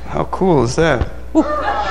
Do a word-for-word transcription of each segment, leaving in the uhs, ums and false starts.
How cool is that? Woo.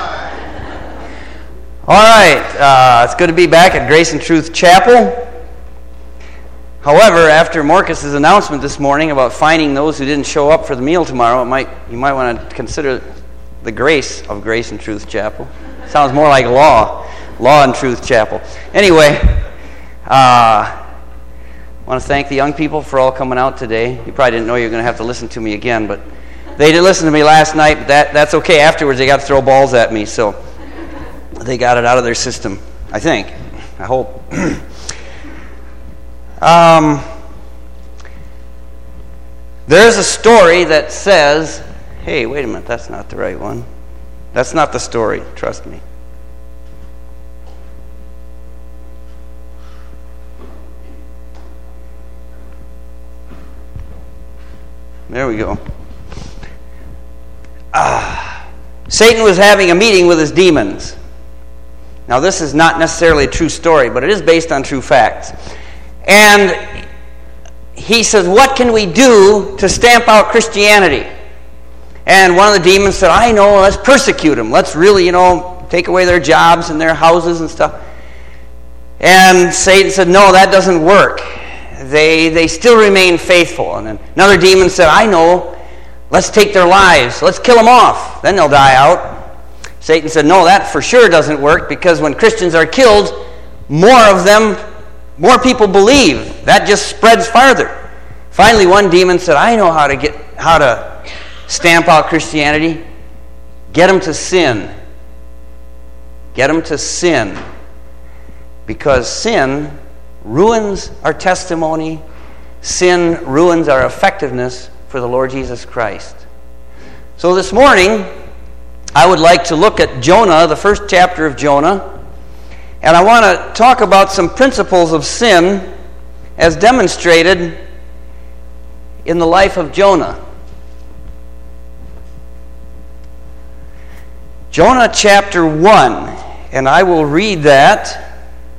All right, uh, it's good to be back at Grace and Truth Chapel. However, after Marcus's announcement this morning about fining those who didn't show up for the meal tomorrow, it might you might want to consider the grace of Grace and Truth Chapel. Sounds more like law, Law and Truth Chapel. Anyway, uh, I want to thank the young people for all coming out today. You probably didn't know you were going to have to listen to me again, but they did listen to me last night. But that that's okay. Afterwards, they got to throw balls at me, so they got it out of their system. I think. I hope. Um, there's a story that says, hey, wait a minute, that's not the right one. That's not the story, trust me. There we go. Ah, Satan was having a meeting with his demons. Now, this is not necessarily a true story, but it is based on true facts. And he says, what can we do to stamp out Christianity? And one of the demons said, I know, let's persecute them. Let's really, you know, take away their jobs and their houses and stuff. And Satan said, no, that doesn't work. They they still remain faithful. And then another demon said, I know, let's take their lives. Let's kill them off. Then they'll die out. Satan said, no, that for sure doesn't work, because when Christians are killed, more of them More people believe. That just spreads farther. Finally, one demon said, I know how to get how to stamp out Christianity. Get them to sin. Get them to sin. Because sin ruins our testimony. Sin ruins our effectiveness for the Lord Jesus Christ. So this morning, I would like to look at Jonah, the first chapter of Jonah. And I want to talk about some principles of sin as demonstrated in the life of Jonah. Jonah chapter one, and I will read that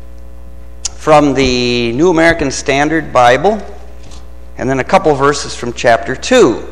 from the New American Standard Bible, and then a couple verses from chapter two.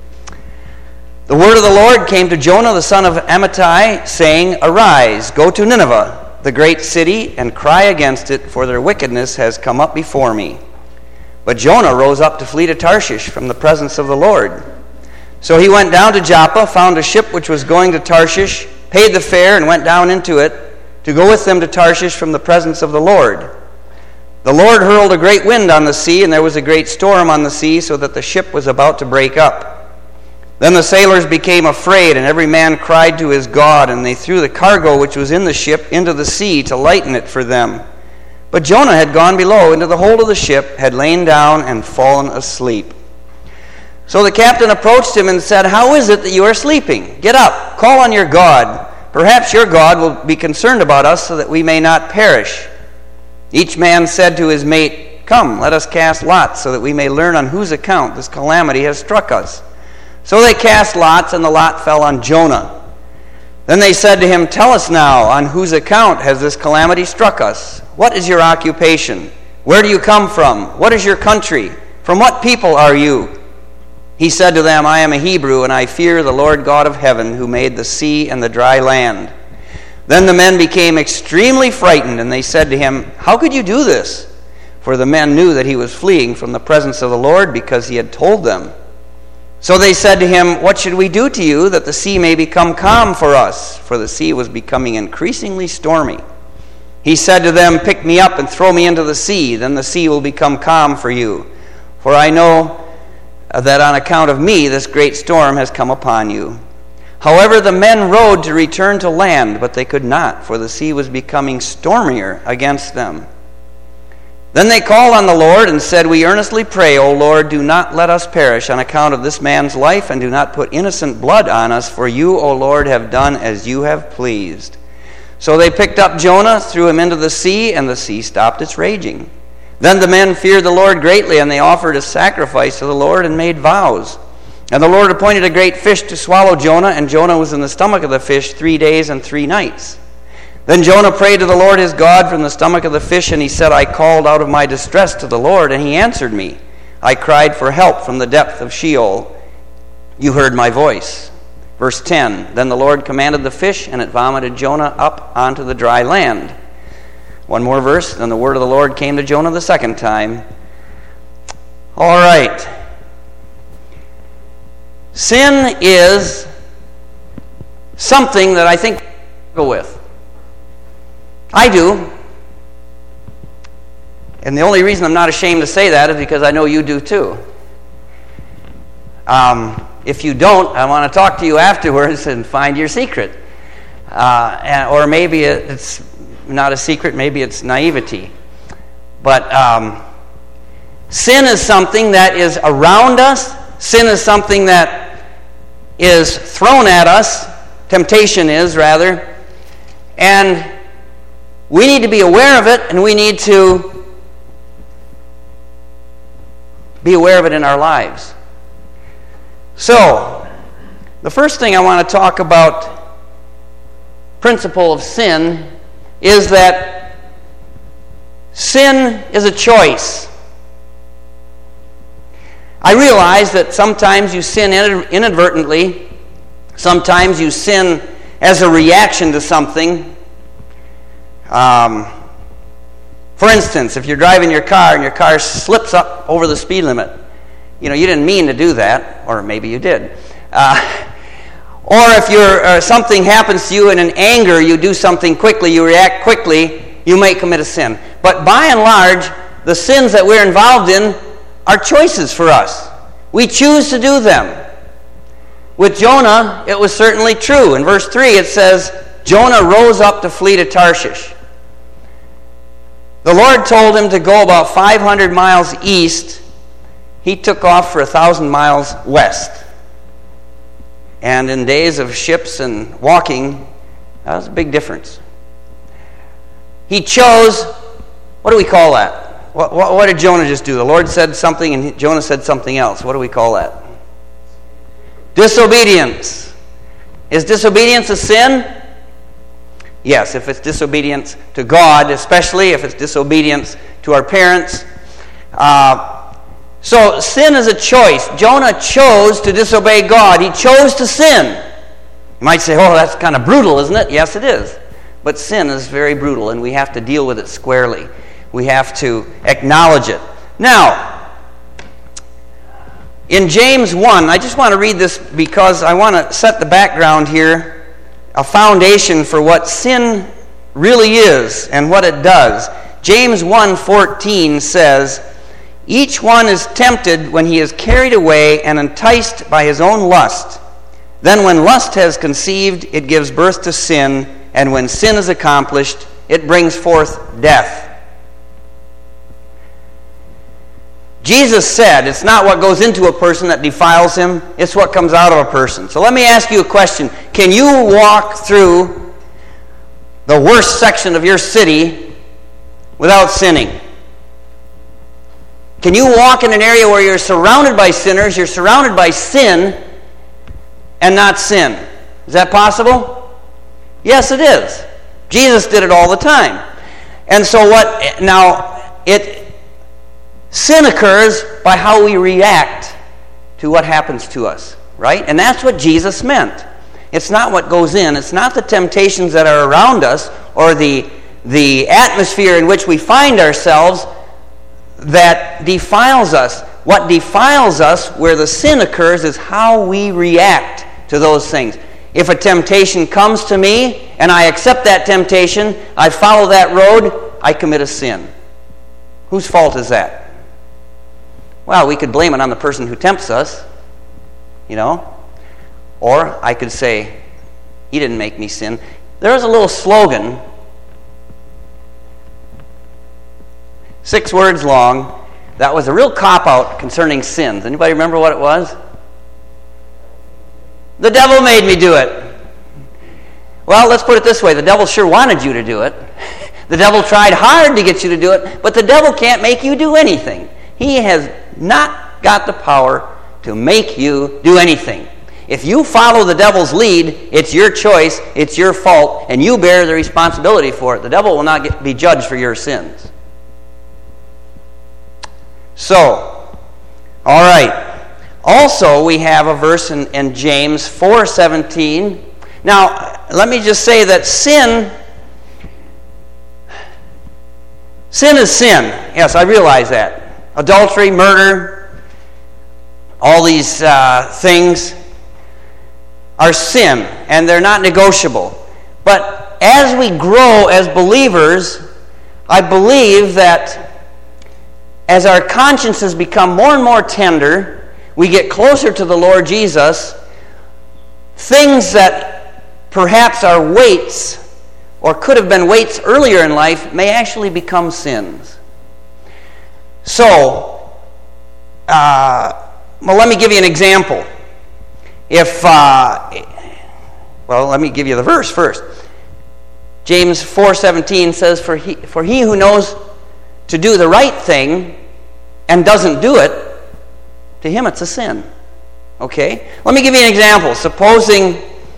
The word of the Lord came to Jonah the son of Amittai, saying, Arise, go to Nineveh, the great city, and cry against it, for their wickedness has come up before me. But Jonah rose up to flee to Tarshish from the presence of the Lord. So he went down to Joppa, found a ship which was going to Tarshish, paid the fare, and went down into it to go with them to Tarshish from the presence of the Lord. The Lord hurled a great wind on the sea, and there was a great storm on the sea, so that the ship was about to break up. Then the sailors became afraid, and every man cried to his God, and they threw the cargo which was in the ship into the sea to lighten it for them. But Jonah had gone below into the hold of the ship, had lain down and fallen asleep. So the captain approached him and said, How is it that you are sleeping? Get up, call on your God. Perhaps your God will be concerned about us, so that we may not perish. Each man said to his mate, Come, let us cast lots, so that we may learn on whose account this calamity has struck us. So they cast lots, and the lot fell on Jonah. Then they said to him, Tell us now, on whose account has this calamity struck us? What is your occupation? Where do you come from? What is your country? From what people are you? He said to them, I am a Hebrew, and I fear the Lord God of heaven, who made the sea and the dry land. Then the men became extremely frightened, and they said to him, How could you do this? For the men knew that he was fleeing from the presence of the Lord, because he had told them. So they said to him, What should we do to you, that the sea may become calm for us? For the sea was becoming increasingly stormy. He said to them, Pick me up and throw me into the sea, then the sea will become calm for you. For I know that on account of me this great storm has come upon you. However, the men rowed to return to land, but they could not, for the sea was becoming stormier against them. Then they called on the Lord and said, We earnestly pray, O Lord, do not let us perish on account of this man's life, and do not put innocent blood on us, for you, O Lord, have done as you have pleased. So they picked up Jonah, threw him into the sea, and the sea stopped its raging. Then the men feared the Lord greatly, and they offered a sacrifice to the Lord and made vows. And the Lord appointed a great fish to swallow Jonah, and Jonah was in the stomach of the fish three days and three nights. Then Jonah prayed to the Lord his God from the stomach of the fish, and he said, I called out of my distress to the Lord, and he answered me. I cried for help from the depth of Sheol. You heard my voice. Verse ten, then the Lord commanded the fish, and it vomited Jonah up onto the dry land. One more verse, then the word of the Lord came to Jonah the second time. All right. Sin is something that I think we go with. I do. And the only reason I'm not ashamed to say that is because I know you do too. Um, if you don't, I want to talk to you afterwards and find your secret. Uh, and, or maybe it's not a secret, maybe it's naivety. But um, sin is something that is around us. Sin is something that is thrown at us. Temptation is, rather. And we need to be aware of it, and we need to be aware of it in our lives. So, the first thing I want to talk about, principle of sin, is that sin is a choice. I realize that sometimes you sin inadvertently, sometimes you sin as a reaction to something. Um, for instance, if you're driving your car and your car slips up over the speed limit, you know, you didn't mean to do that, or maybe you did. Uh, or if you're, uh, something happens to you and in anger, you do something quickly, you react quickly, you may commit a sin. But by and large, the sins that we're involved in are choices for us. We choose to do them. With Jonah, it was certainly true. In verse three, it says, Jonah rose up to flee to Tarshish. The Lord told him to go about five hundred miles east. He took off for a thousand miles west. And in days of ships and walking, that was a big difference. He chose, what do we call that? What, what, what did Jonah just do? The Lord said something and Jonah said something else. What do we call that? Disobedience. Is disobedience a sin? Yes, if it's disobedience to God, especially if it's disobedience to our parents. Uh, so sin is a choice. Jonah chose to disobey God. He chose to sin. You might say, oh, that's kind of brutal, isn't it? Yes, it is. But sin is very brutal, and we have to deal with it squarely. We have to acknowledge it. Now, in James one, I just want to read this because I want to set the background here, a foundation for what sin really is and what it does. James one fourteen says, each one is tempted when he is carried away and enticed by his own lust. Then when lust has conceived, it gives birth to sin, and when sin is accomplished, it brings forth death. Jesus said it's not what goes into a person that defiles him, it's what comes out of a person. So let me ask you a question. Can you walk through the worst section of your city without sinning? Can you walk in an area where you're surrounded by sinners, you're surrounded by sin, and not sin? Is that possible? Yes, it is. Jesus did it all the time. And so what, now, it... sin occurs by how we react to what happens to us, right? And that's what Jesus meant. It's not what goes in. It's not the temptations that are around us or the, the atmosphere in which we find ourselves that defiles us. What defiles us, where the sin occurs, is how we react to those things. If a temptation comes to me and I accept that temptation, I follow that road, I commit a sin. Whose fault is that? Well, we could blame it on the person who tempts us, you know. Or I could say, he didn't make me sin. There was a little slogan, six words long, that was a real cop-out concerning sins. Anybody remember what it was? The devil made me do it. Well, let's put it this way. The devil sure wanted you to do it. The devil tried hard to get you to do it, but the devil can't make you do anything. He has not got the power to make you do anything. If you follow the devil's lead, it's your choice, it's your fault, and you bear the responsibility for it. The devil will not get, be judged for your sins. So, all right, Also, we have a verse in, in James four seventeen. Now, let me just say that sin, sin is sin. Yes, I realize that. Adultery, murder, all these uh, things are sin, and they're not negotiable. But as we grow as believers, I believe that as our consciences become more and more tender, we get closer to the Lord Jesus, things that perhaps are weights or could have been weights earlier in life may actually become sins. So, uh, well, let me give you an example. If, uh, well, let me give you the verse first. James four seventeen says, for he, for he who knows to do the right thing and doesn't do it, to him it's a sin. Okay? Let me give you an example. Supposing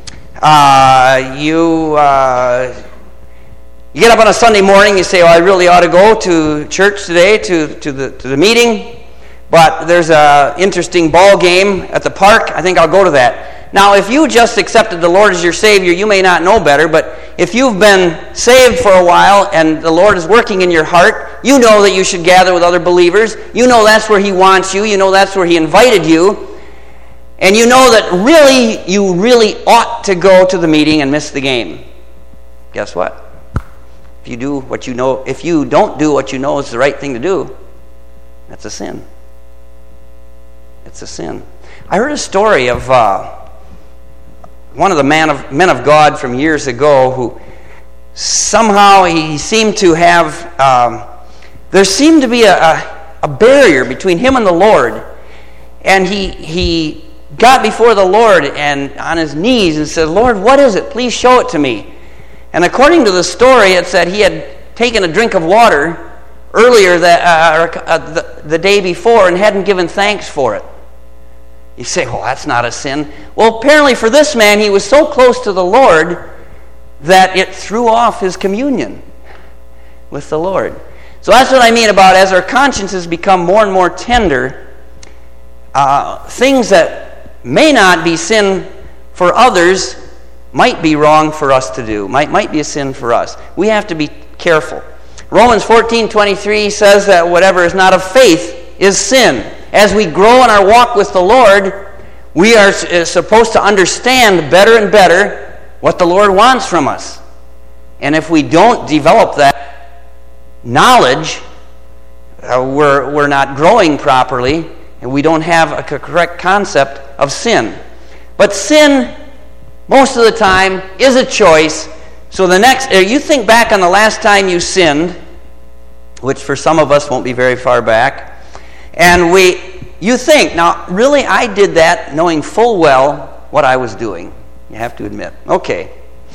uh, you uh, you get up on a Sunday morning, you say, well, I really ought to go to church today, to, to, the, to the meeting, but there's an interesting ball game at the park. I think I'll go to that. Now, if you just accepted the Lord as your Savior, you may not know better, but if you've been saved for a while and the Lord is working in your heart, you know that you should gather with other believers. You know that's where He wants you. You know that's where He invited you. And you know that really, you really ought to go to the meeting and miss the game. Guess what? If you do what you know, if you don't do what you know is the right thing to do, that's a sin. It's a sin. I heard a story of uh, one of the man of, men of God from years ago who somehow he seemed to have, um, there seemed to be a, a, a barrier between him and the Lord. And he he got before the Lord and on his knees and said, Lord, what is it? Please show it to me. And according to the story, it said he had taken a drink of water earlier that, uh, uh, the, the day before and hadn't given thanks for it. You say, well, that's not a sin. Well, apparently for this man, he was so close to the Lord that it threw off his communion with the Lord. So that's what I mean about as our consciences become more and more tender, uh, things that may not be sin for others might be wrong for us to do, might, might be a sin for us. We have to be careful. Romans fourteen twenty-three says that whatever is not of faith is sin. As we grow in our walk with the Lord, we are supposed to understand better and better what the Lord wants from us. And if we don't develop that knowledge, uh, we're, we're not growing properly, and we don't have a correct concept of sin. But sin, most of the time, is a choice. So the next, you think back on the last time you sinned, which for some of us won't be very far back, and we, you think, now, really, I did that knowing full well what I was doing. You have to admit. Okay.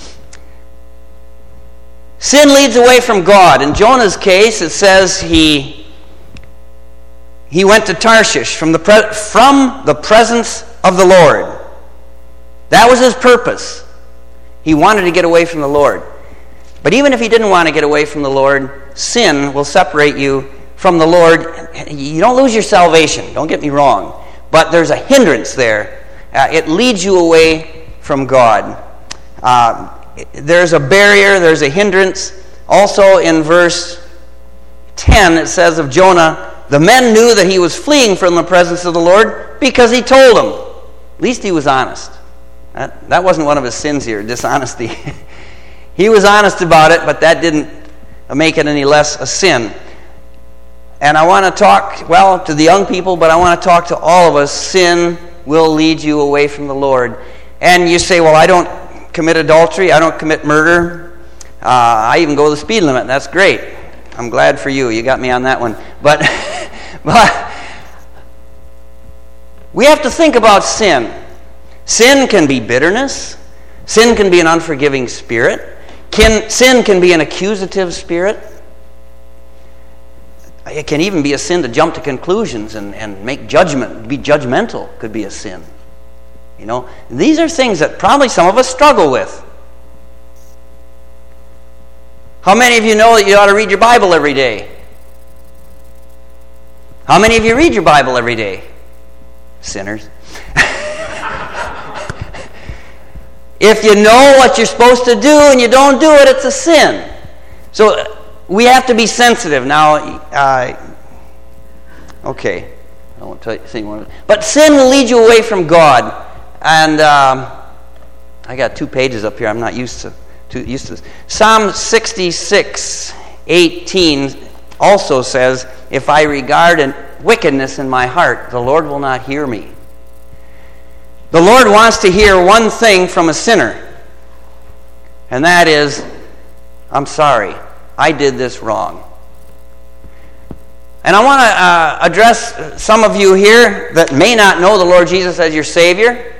Sin leads away from God. In Jonah's case, it says he he went to Tarshish from the pre- from the presence of the Lord. That was his purpose. He wanted to get away from the Lord. But even if he didn't want to get away from the Lord, sin will separate you from the Lord. You don't lose your salvation, don't get me wrong. But there's a hindrance there. Uh, it leads you away from God. Uh, there's a barrier, there's a hindrance. Also in verse ten, it says of Jonah, the men knew that he was fleeing from the presence of the Lord because he told them. At least he was honest. That, that wasn't one of his sins here, dishonesty. He was honest about it, but that didn't make it any less a sin. And I want to talk, well, to the young people, but I want to talk to all of us. Sin will lead you away from the Lord. And you say, well, I don't commit adultery, I don't commit murder, uh, I even go the speed limit. That's great. I'm glad for you. You got me on that one. But, but we have to think about sin. Sin can be bitterness. Sin can be an unforgiving spirit. Can, sin can be an accusative spirit. It can even be a sin to jump to conclusions and, and make judgment. Be judgmental could be a sin. You know, these are things that probably some of us struggle with. How many of you know that you ought to read your Bible every day? How many of you read your Bible every day? sinners. If you know what you're supposed to do and you don't do it, it's a sin. So we have to be sensitive. Now, uh, okay, I won't tell you, say one. But sin will lead you away from God. And um, I got two pages up here. I'm not used to, to used to this. Psalm sixty-six eighteen also says, "If I regard wickedness in my heart, the Lord will not hear me." The Lord wants to hear one thing from a sinner, and that is, "I'm sorry, I did this wrong." And I want to uh, address some of you here that may not know the Lord Jesus as your Savior.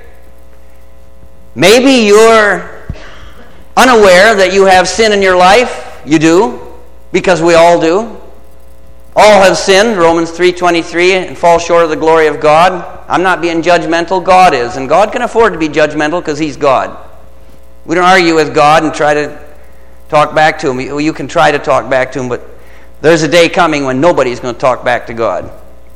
Maybe you're unaware that you have sin in your life. You do, because we all do. All have sinned, Romans three twenty-three, and fall short of the glory of God. I'm not being judgmental, God is. And God can afford to be judgmental because He's God. We don't argue with God and try to talk back to Him. You can try to talk back to Him, but there's a day coming when nobody's going to talk back to God.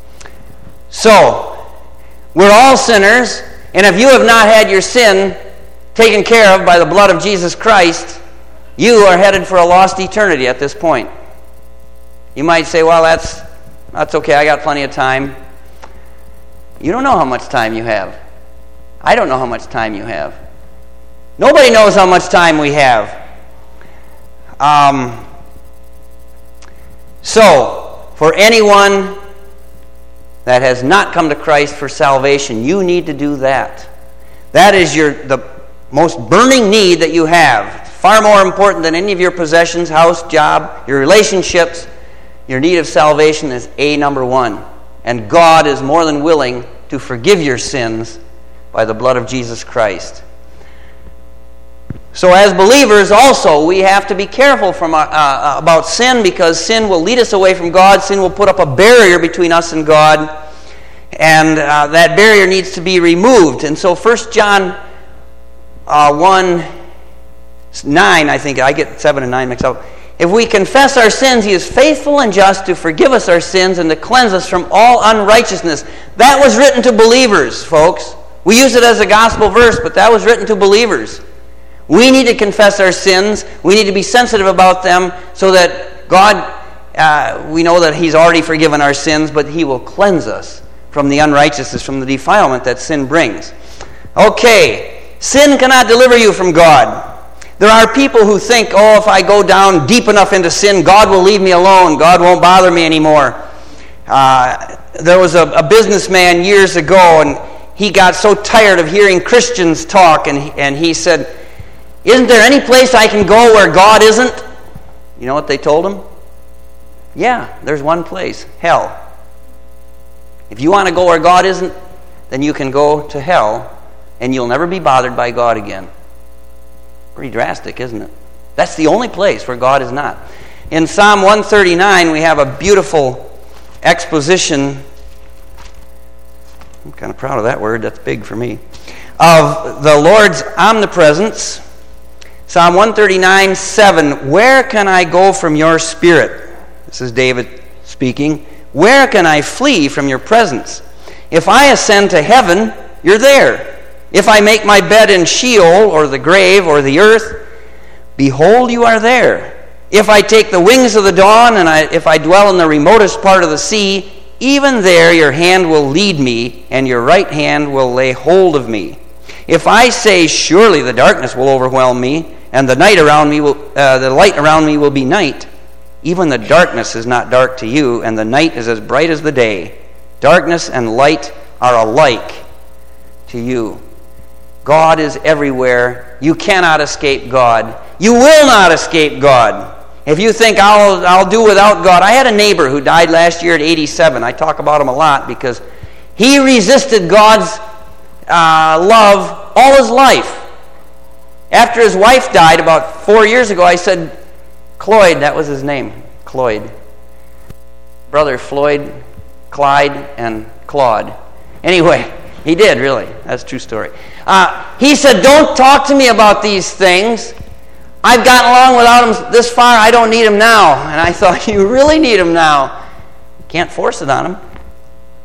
So, we're all sinners, and if you have not had your sin taken care of by the blood of Jesus Christ, you are headed for a lost eternity at this point. You might say, well, that's that's okay, I got plenty of time. You don't know how much time you have. I don't know how much time you have. Nobody knows how much time we have. Um, so, for anyone that has not come to Christ for salvation, you need to do that. That is your the most burning need that you have. Far more important than any of your possessions, house, job, your relationships. Your need of salvation is A, number one. And God is more than willing to forgive your sins by the blood of Jesus Christ. So as believers also, we have to be careful from uh, uh, about sin, because sin will lead us away from God. Sin will put up a barrier between us and God. And uh, that barrier needs to be removed. And so First John uh, one nine, I think, I get seven and nine mixed up. If we confess our sins, He is faithful and just to forgive us our sins and to cleanse us from all unrighteousness. That was written to believers, folks. We use it as a gospel verse, but that was written to believers. We need to confess our sins. We need to be sensitive about them so that God, uh, we know that He's already forgiven our sins, but He will cleanse us from the unrighteousness, from the defilement that sin brings. Okay, sin cannot deliver you from God. There are people who think, oh, if I go down deep enough into sin, God will leave me alone. God won't bother me anymore. Uh, there was a, a businessman years ago, and he got so tired of hearing Christians talk, and he, and he said, isn't there any place I can go where God isn't? You know what they told him? Yeah, there's one place, hell. If you want to go where God isn't, then you can go to hell, and you'll never be bothered by God again. Pretty drastic, isn't it? That's the only place where God is not. In Psalm one thirty-nine, we have a beautiful exposition. I'm kind of proud of that word. That's big for me. Of the Lord's omnipresence. Psalm one thirty-nine, seven. Where can I go from your spirit? This is David speaking. Where can I flee from your presence? If I ascend to heaven, you're there. If I make my bed in Sheol, or the grave, or the earth, behold, you are there. If I take the wings of the dawn, and I, if I dwell in the remotest part of the sea, even there your hand will lead me, and your right hand will lay hold of me. If I say, surely the darkness will overwhelm me, and the night around me will, uh, the light around me will be night, even the darkness is not dark to you, and the night is as bright as the day. Darkness and light are alike to you. God is everywhere. You cannot escape God. You will not escape God. If you think, I'll, I'll do without God. I had a neighbor who died last year at eighty-seven. I talk about him a lot because he resisted God's uh, love all his life. After his wife died about four years ago, I said, Cloyd, that was his name, Cloyd. Brother Floyd, Clyde, and Claude. Anyway, he did, really. That's a true story. Uh, he said, don't talk to me about these things. I've gotten along without him this far. I don't need him now. And I thought, you really need him now. You can't force it on him.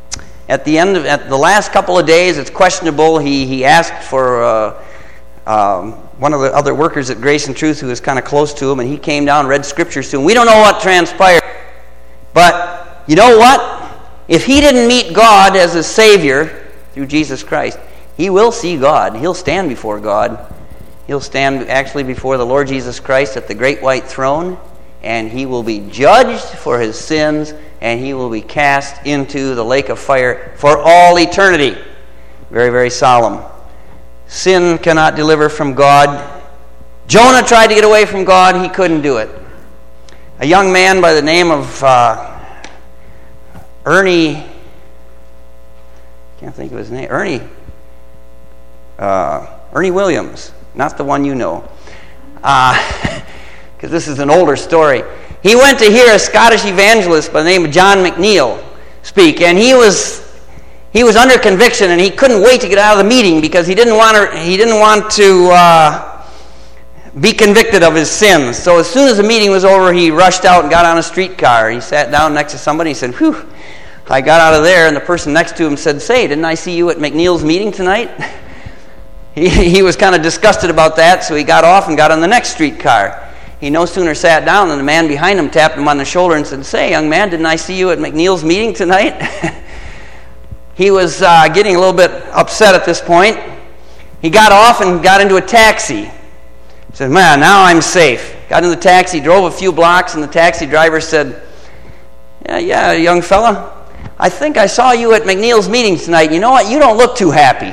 at the end of at the last couple of days, it's questionable. He he asked for uh, um, one of the other workers at Grace and Truth who was kind of close to him, and he came down and read scriptures to him. We don't know what transpired, but you know what? If he didn't meet God as his Savior through Jesus Christ, he will see God. He'll stand before God. He'll stand actually before the Lord Jesus Christ at the great white throne, and he will be judged for his sins, and he will be cast into the lake of fire for all eternity. Very, very solemn. Sin cannot deliver from God. Jonah tried to get away from God. He couldn't do it. A young man by the name of uh, Ernie, can't think of his name, Ernie, uh, Ernie Williams, not the one you know, because uh, this is an older story. He went to hear a Scottish evangelist by the name of John McNeil speak, and he was he was under conviction, and he couldn't wait to get out of the meeting because he didn't want to, he didn't want to uh, be convicted of his sins. So as soon as the meeting was over, he rushed out and got on a streetcar. He sat down next to somebody. He said, "Whew." I got out of there, and the person next to him said, "Say, didn't I see you at McNeil's meeting tonight?" he, he was kind of disgusted about that, so he got off and got on the next streetcar. He no sooner sat down than the man behind him tapped him on the shoulder and said, "Say, young man, didn't I see you at McNeil's meeting tonight?" He was uh, getting a little bit upset at this point. He got off and got into a taxi. He said, "Man, now I'm safe." Got in the taxi, drove a few blocks, and the taxi driver said, yeah, yeah, young fella, I think I saw you at McNeil's meeting tonight. You know what? You don't look too happy."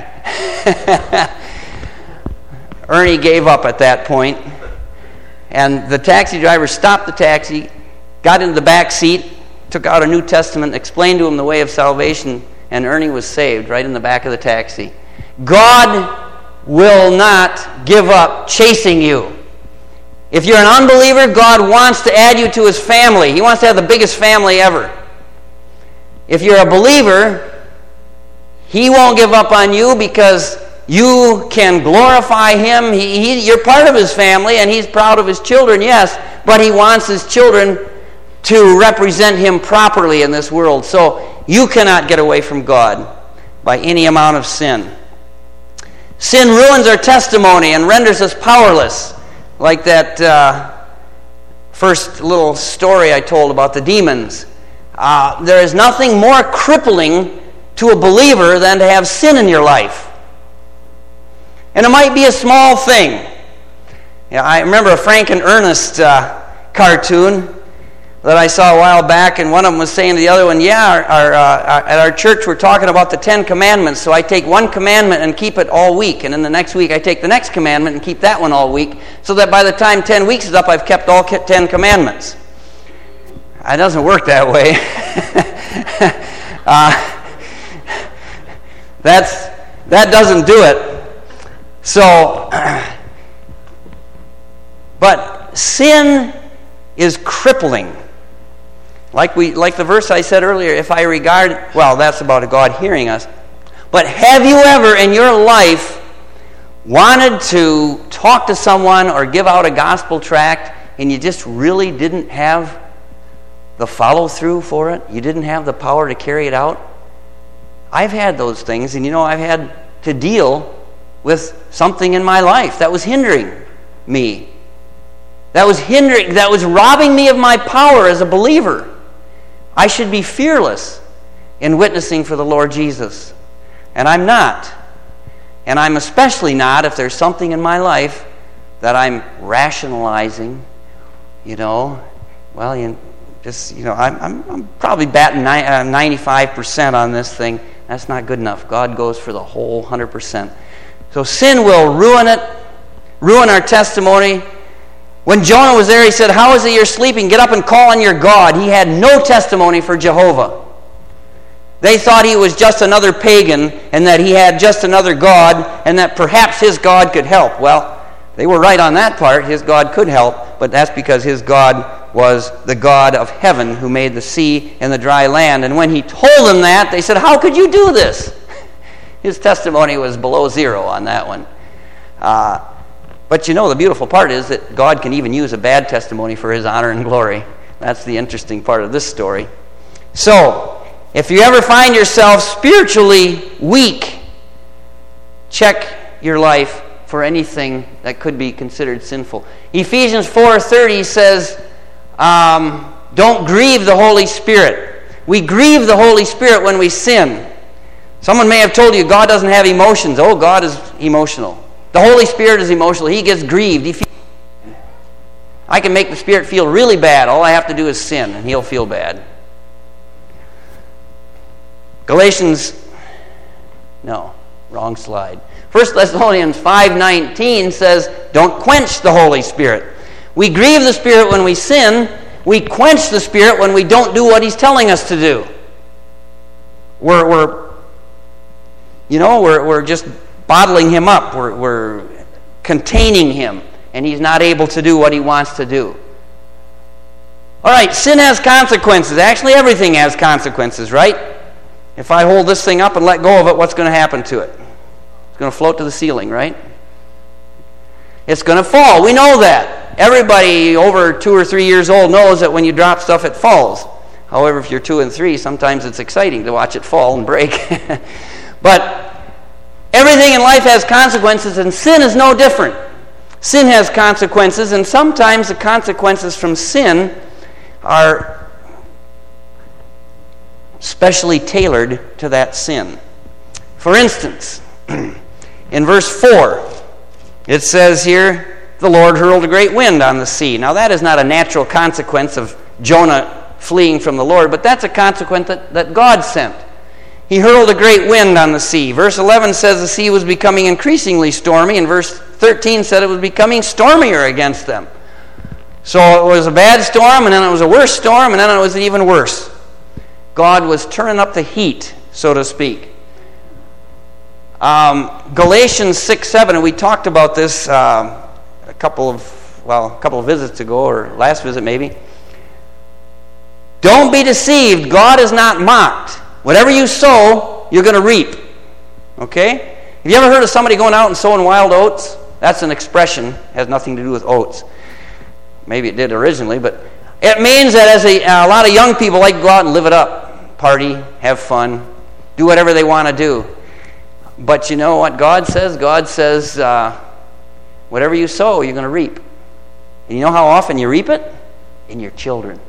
Ernie gave up at that point. And the taxi driver stopped the taxi, got into the back seat, took out a New Testament, explained to him the way of salvation, and Ernie was saved right in the back of the taxi. God will not give up chasing you. If you're an unbeliever, God wants to add you to his family. He wants to have the biggest family ever. If you're a believer, he won't give up on you because you can glorify him. He, he, you're part of his family, and he's proud of his children, yes, but he wants his children to represent him properly in this world. So you cannot get away from God by any amount of sin. Sin ruins our testimony and renders us powerless, like that uh, first little story I told about the demons. Uh, there is nothing more crippling to a believer than to have sin in your life. And it might be a small thing. Yeah, I remember a Frank and Ernest uh, cartoon that I saw a while back, and one of them was saying to the other one, yeah, our, our, uh, at our church we're talking about the Ten Commandments, so I take one commandment and keep it all week, and then the next week I take the next commandment and keep that one all week, so that by the time ten weeks is up, I've kept all ten commandments. It doesn't work that way. uh, that's that doesn't do it. So, but sin is crippling. Like we, like the verse I said earlier, if I regard, well, that's about God hearing us. But have you ever in your life wanted to talk to someone or give out a gospel tract and you just really didn't have the follow-through for it? You didn't have the power to carry it out? I've had those things, and you know, I've had to deal with something in my life that was hindering me. That was hindering, that was robbing me of my power as a believer. I should be fearless in witnessing for the Lord Jesus. And I'm not. And I'm especially not if there's something in my life that I'm rationalizing, you know, well, you just, you know, I'm, I'm, I'm probably batting ninety-five percent on this thing. That's not good enough. God goes for the whole one hundred percent. So sin will ruin it, ruin our testimony. When Jonah was there, he said, "How is it you're sleeping? Get up and call on your God." He had no testimony for Jehovah. They thought he was just another pagan and that he had just another God and that perhaps his God could help. Well, they were right on that part. His God could help, but that's because his God was the God of heaven who made the sea and the dry land. And when he told them that, they said, "How could you do this?" His testimony was below zero on that one. Uh, but you know, the beautiful part is that God can even use a bad testimony for his honor and glory. That's the interesting part of this story. So, if you ever find yourself spiritually weak, check your life for anything that could be considered sinful. Ephesians four thirty says, um, don't grieve the Holy Spirit. We grieve the Holy Spirit when we sin. Someone may have told you God doesn't have emotions. Oh, God is emotional. The Holy Spirit is emotional. He gets grieved. He feels... I can make the Spirit feel really bad. All I have to do is sin, and He'll feel bad. Galatians... No, wrong slide. First Thessalonians five nineteen says, don't quench the Holy Spirit. We grieve the Spirit when we sin. We quench the Spirit when we don't do what He's telling us to do. We're... we're You know, we're we're just bottling Him up. We're we're containing Him, and He's not able to do what He wants to do. All right, sin has consequences. Actually, everything has consequences, right? If I hold this thing up and let go of it, what's going to happen to it? It's going to float to the ceiling, right? It's going to fall. We know that. Everybody over two or three years old knows that when you drop stuff, it falls. However, if you're two and three, sometimes it's exciting to watch it fall and break. But everything in life has consequences, and sin is no different. Sin has consequences, and sometimes the consequences from sin are specially tailored to that sin. For instance, in verse four, it says here, the Lord hurled a great wind on the sea. Now that is not a natural consequence of Jonah fleeing from the Lord, but that's a consequence that, that God sent. He hurled a great wind on the sea. Verse eleven says the sea was becoming increasingly stormy, and verse thirteen said it was becoming stormier against them. So it was a bad storm, and then it was a worse storm, and then it was even worse. God was turning up the heat, so to speak. Um, Galatians six seven, and we talked about this uh, a couple of, well, a couple of visits ago, or last visit maybe. Don't be deceived. God is not mocked. Whatever you sow, you're going to reap. Okay? Have you ever heard of somebody going out and sowing wild oats? That's an expression. It has nothing to do with oats. Maybe it did originally, but it means that as a, a lot of young people like to go out and live it up. Party, have fun, do whatever they want to do. But you know what God says? God says, uh, whatever you sow, you're going to reap. And you know how often you reap it? In your children.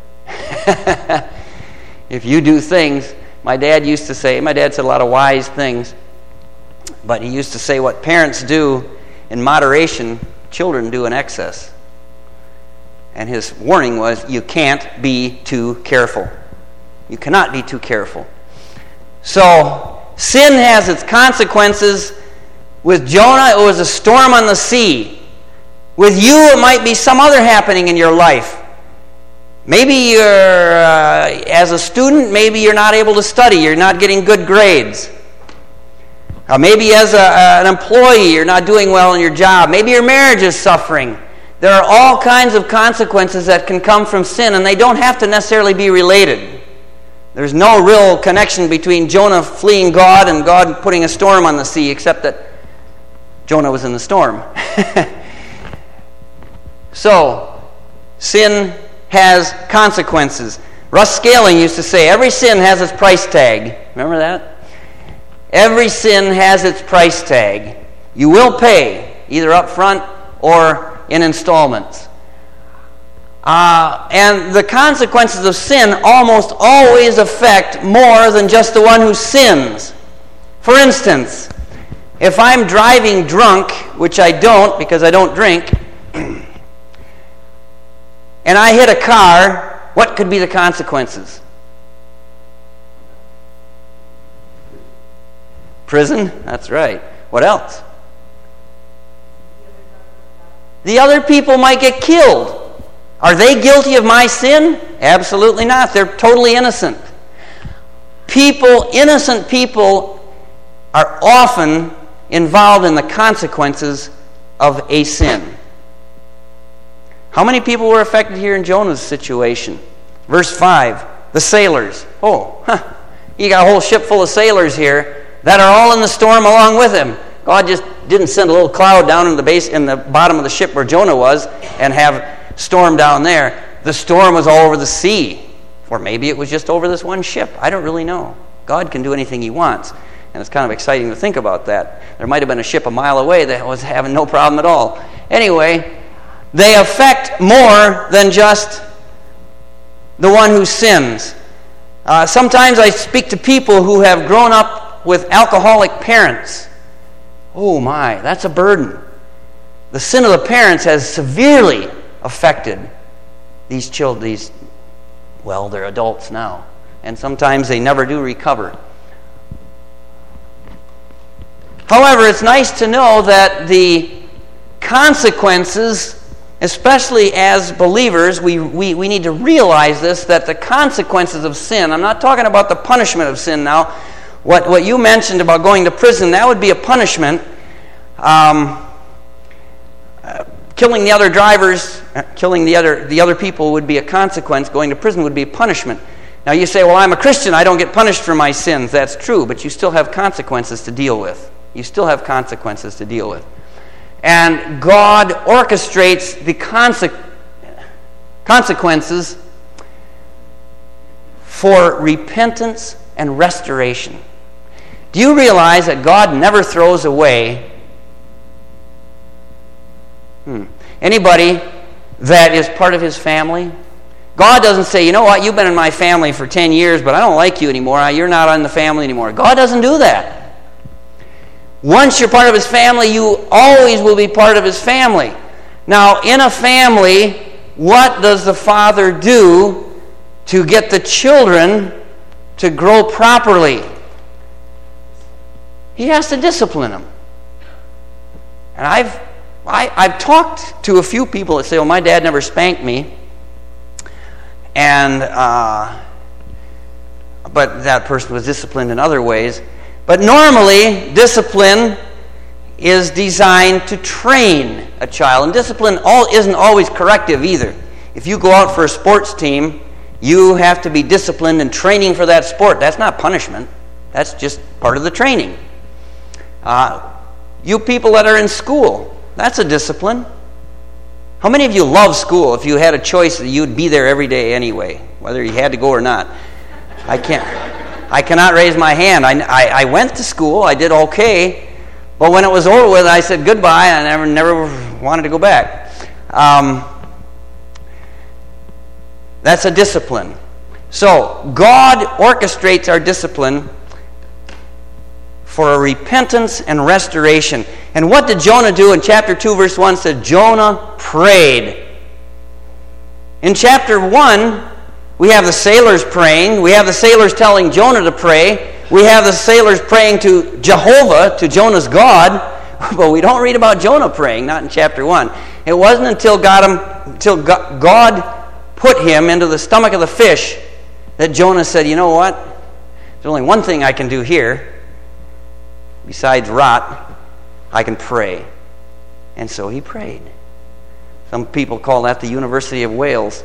If you do things... My dad used to say, my dad said a lot of wise things, but he used to say what parents do in moderation, children do in excess. And his warning was, you can't be too careful. You cannot be too careful. So, sin has its consequences. With Jonah, it was a storm on the sea. With you, it might be some other happening in your life. Maybe you're, uh, as a student, maybe you're not able to study. You're not getting good grades. Uh, maybe as a, uh, an employee, you're not doing well in your job. Maybe your marriage is suffering. There are all kinds of consequences that can come from sin, and they don't have to necessarily be related. There's no real connection between Jonah fleeing God and God putting a storm on the sea, except that Jonah was in the storm. So, sin has consequences. Russ Scaling used to say, every sin has its price tag. Remember that? Every sin has its price tag. You will pay, either up front or in installments. Uh, and the consequences of sin almost always affect more than just the one who sins. For instance, if I'm driving drunk, which I don't because I don't drink, and I hit a car, what could be the consequences? Prison? That's right. What else? The other people might get killed. Are they guilty of my sin? Absolutely not. They're totally innocent. People, innocent people, are often involved in the consequences of a sin. How many people were affected here in Jonah's situation? Verse five, the sailors. Oh, huh. You got a whole ship full of sailors here that are all in the storm along with him. God just didn't send a little cloud down in the base in the bottom of the ship where Jonah was and have storm down there. The storm was all over the sea, Or maybe it was just over this one ship. I don't really know. God can do anything he wants. And it's kind of exciting to think about that. There might have been a ship a mile away that was having no problem at all. Anyway, they affect more than just the one who sins. Uh, sometimes I speak to people who have grown up with alcoholic parents. Oh my, that's a burden. The sin of the parents has severely affected these children. These, well, they're adults now. And sometimes they never do recover. However, it's nice to know that the consequences, especially as believers, we, we, we need to realize this, that the consequences of sin, I'm not talking about the punishment of sin now. What, what you mentioned about going to prison, that would be a punishment. Um, uh, killing the other drivers, uh, killing the other, the other people would be a consequence. Going to prison would be a punishment. Now you say, well, I'm a Christian, I don't get punished for my sins. That's true, but you still have consequences to deal with. You still have consequences to deal with. And God orchestrates the conse- consequences for repentance and restoration. Do you realize that God never throws away hmm, anybody that is part of his family? God doesn't say, you know what, you've been in my family for ten years, but I don't like you anymore. You're not in the family anymore. God doesn't do that. Once you're part of his family, you always will be part of his family. Now, in a family, what does the father do to get the children to grow properly? He has to discipline them. And I've I, I've talked to a few people that say, well, my dad never spanked me. And uh, but that person was disciplined in other ways. But normally, discipline is designed to train a child. And discipline all, isn't always corrective either. If you go out for a sports team, you have to be disciplined and training for that sport. That's not punishment. That's just part of the training. Uh, you people that are in school, that's a discipline. How many of you love school? If you had a choice, you'd be there every day anyway, whether you had to go or not. I can't. I cannot raise my hand. I, I, I went to school. I did okay. But when it was over with, I said goodbye. I never never wanted to go back. Um, that's a discipline. So, God orchestrates our discipline for a repentance and restoration. And what did Jonah do? In chapter two, verse one, it said, Jonah prayed. In chapter one, we have the sailors praying. We have the sailors telling Jonah to pray. We have the sailors praying to Jehovah, to Jonah's God. But we don't read about Jonah praying, not in chapter one. It wasn't until God, him, until God put him into the stomach of the fish that Jonah said, you know what? There's only one thing I can do here. Besides rot, I can pray. And so he prayed. Some people call that the University of Wales.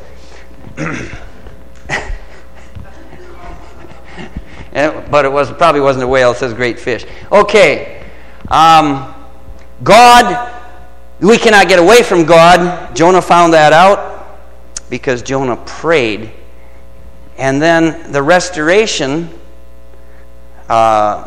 But it was probably wasn't a whale. It says great fish. Okay. Um, God, we cannot get away from God. Jonah found that out because Jonah prayed. And then the restoration uh,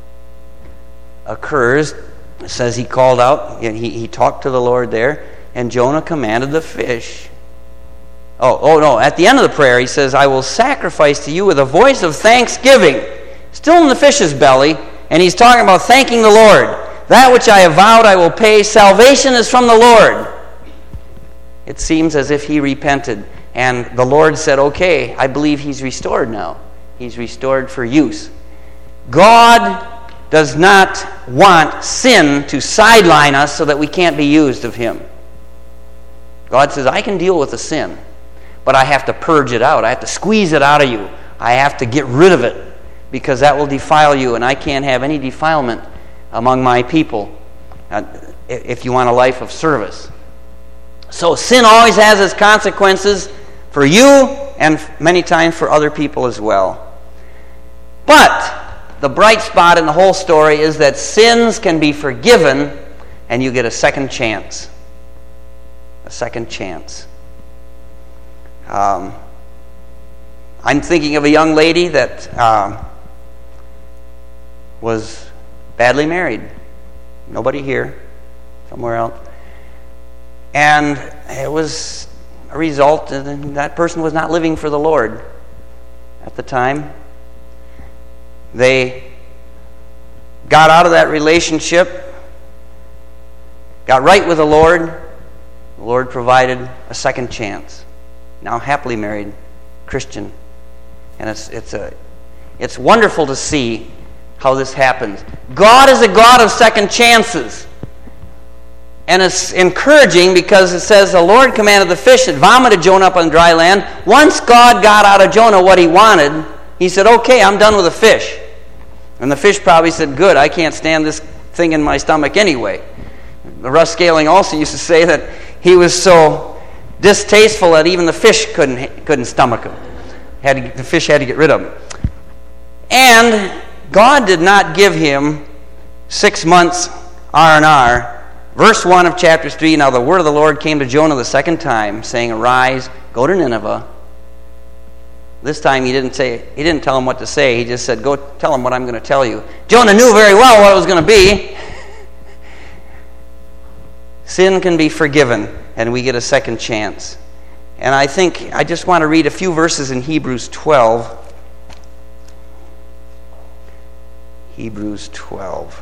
occurs. It says he called out. He, he talked to the Lord there. And Jonah commanded the fish. Oh, oh no, at the end of the prayer, he says, I will sacrifice to you with a voice of thanksgiving. Still in the fish's belly, and he's talking about thanking the Lord. That which I have vowed I will pay. Salvation is from the Lord. It seems as if he repented. And the Lord said, okay, I believe he's restored now. He's restored for use. God does not want sin to sideline us so that we can't be used of him. God says, I can deal with the sin. But I have to purge it out. I have to squeeze it out of you. I have to get rid of it because that will defile you, and I can't have any defilement among my people uh, if you want a life of service. So sin always has its consequences for you and many times for other people as well. But the bright spot in the whole story is that sins can be forgiven and you get a second chance. A second chance. Um, I'm thinking of a young lady that uh, was badly married. Nobody here, somewhere else. And it was a result, and that person was not living for the Lord at the time. They got out of that relationship, got right with the Lord. The Lord provided a second chance. Now happily married, Christian. And it's it's a it's wonderful to see how this happens. God is a God of second chances. And it's encouraging because it says the Lord commanded the fish that vomited Jonah up on dry land. Once God got out of Jonah what he wanted, he said, okay, I'm done with the fish. And the fish probably said, good, I can't stand this thing in my stomach anyway. Russ Scaling also used to say that he was so distasteful that even the fish couldn't couldn't stomach him. Had to, the fish had to get rid of him. And God did not give him six months R and R. Verse one of chapter three, now the word of the Lord came to Jonah the second time, saying, arise, go to Nineveh. This time he didn't say he didn't tell him what to say. He just said, go tell him what I'm going to tell you. Jonah knew very well what it was going to be. Sin can be forgiven, and we get a second chance. And I think I just want to read a few verses in Hebrews twelve. Hebrews twelve.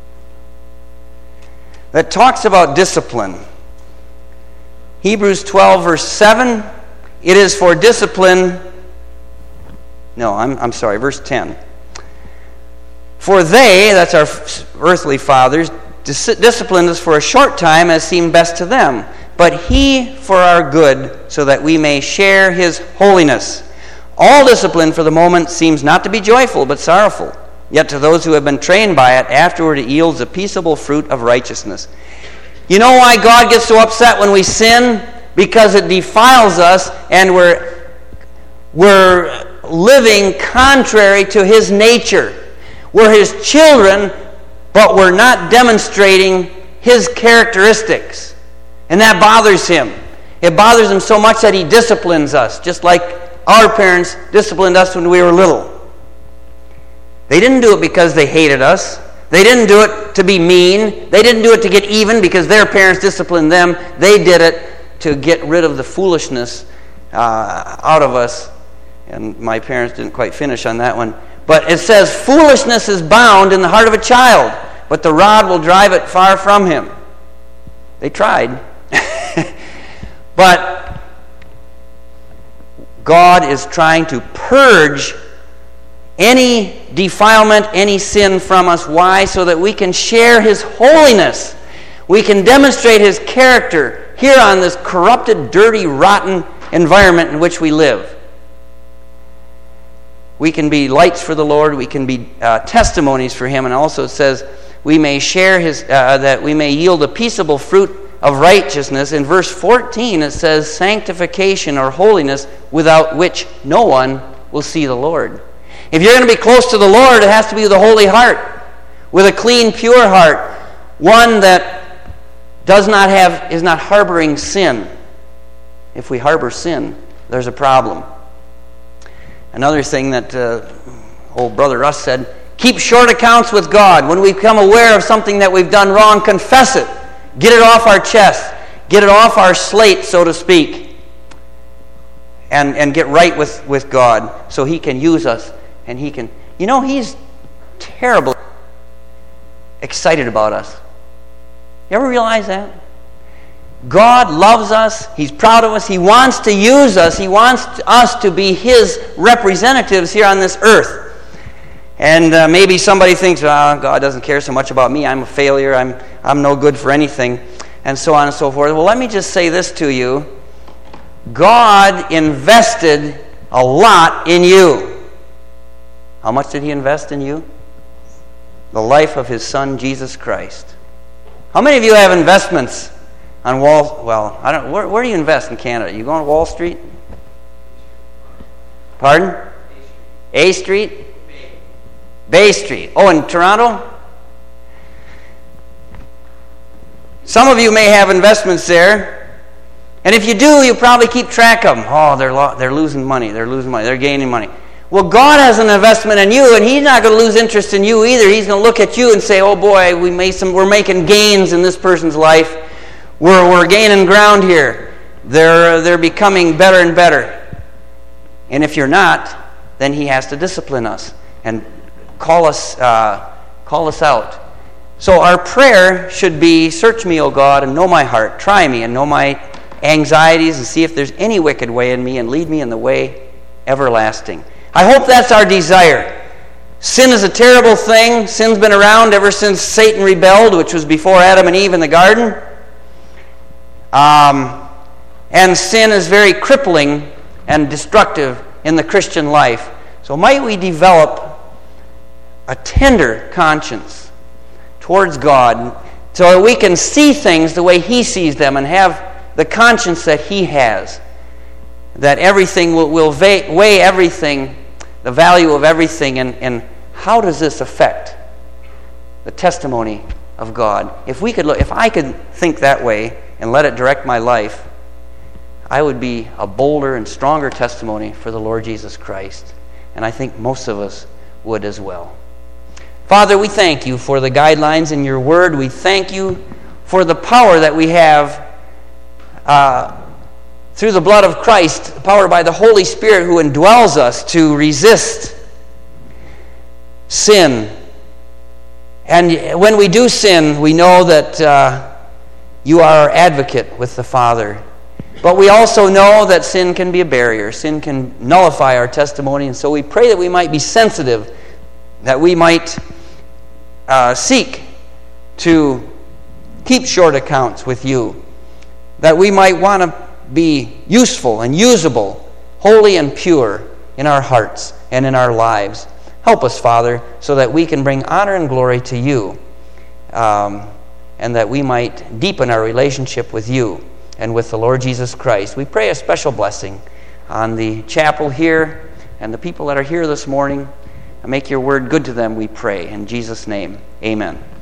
That talks about discipline. Hebrews twelve, verse seven. It is for discipline. No, I'm, I'm sorry, verse ten. For they, that's our earthly fathers, dis- disciplined us for a short time as seemed best to them, but he for our good, so that we may share his holiness. All discipline for the moment seems not to be joyful, but sorrowful. Yet to those who have been trained by it, afterward it yields a peaceable fruit of righteousness. You know why God gets so upset when we sin? Because it defiles us, and we're, we're living contrary to his nature. We're his children, but we're not demonstrating his characteristics. And that bothers him. It bothers him so much that he disciplines us, just like our parents disciplined us when we were little. They didn't do it because they hated us. They didn't do it to be mean. They didn't do it to get even because their parents disciplined them. They did it to get rid of the foolishness uh, out of us. And my parents didn't quite finish on that one. But it says, foolishness is bound in the heart of a child, but the rod will drive it far from him. They tried. But God is trying to purge any defilement, any sin from us. Why? So that we can share his holiness. We can demonstrate his character here on this corrupted, dirty, rotten environment in which we live. We can be lights for the Lord. We can be uh, testimonies for him. And also it says we may share his, uh, that we may yield a peaceable fruit of righteousness. In verse fourteen it says sanctification or holiness, without which no one will see the Lord. If you're going to be close to the Lord, it has to be with a holy heart, with a clean, pure heart, one that does not have, is not harboring sin. If we harbor sin, there's a problem. Another thing that uh, old brother Russ said, keep short accounts with God. When we become aware of something that we've done wrong, confess it. Get it off our chest. Get it off our slate, so to speak. And, and get right with, with God so he can use us. And he can, you know, he's terribly excited about us. You ever realize that? God loves us. He's proud of us. He wants to use us. He wants us to be his representatives here on this earth. And uh, maybe somebody thinks, oh, God doesn't care so much about me. I'm a failure. I'm, I'm no good for anything. And so on and so forth. Well, let me just say this to you. God invested a lot in you. How much did he invest in you? The life of his son, Jesus Christ. How many of you have investments on Wall? Well, I don't. Where, where do you invest in Canada? You go on Wall Street? Pardon? A Street? Bay Street. Oh, in Toronto? Some of you may have investments there, And if you do, you probably keep track of them. Oh, they're lo- they're losing money. They're losing money. They're gaining money. Well, God has an investment in you, and He's not going to lose interest in you either. He's going to look at you and say, "Oh boy, we made some. We're making gains in this person's life. We're we're gaining ground here. They're they're becoming better and better." And if you're not, then He has to discipline us and call us uh, call us out. So our prayer should be, "Search me, O God, and know my heart. Try me and know my anxieties, and see if there's any wicked way in me, and lead me in the way everlasting." I hope that's our desire. Sin is a terrible thing. Sin's been around ever since Satan rebelled, which was before Adam and Eve in the garden. Um, and sin is very crippling and destructive in the Christian life. So might we develop a tender conscience towards God so that we can see things the way He sees them and have the conscience that He has, that everything will, will weigh, weigh everything, the value of everything, and, and how does this affect the testimony of God? If we could look, if I could think that way and let it direct my life, I would be a bolder and stronger testimony for the Lord Jesus Christ. And I think most of us would as well. Father, we thank You for the guidelines in Your Word. We thank You for the power that we have Uh, through the blood of Christ, powered by the Holy Spirit who indwells us to resist sin. And when we do sin, we know that uh, You are our advocate with the Father. But we also know that sin can be a barrier. Sin can nullify our testimony. And so we pray that we might be sensitive, that we might uh, seek to keep short accounts with You, that we might want to be useful and usable, holy and pure in our hearts and in our lives. Help us, Father, so that we can bring honor and glory to You, um, and that we might deepen our relationship with You and with the Lord Jesus Christ. We pray a special blessing on the chapel here and the people that are here this morning. And make Your Word good to them, we pray. In Jesus' name, amen.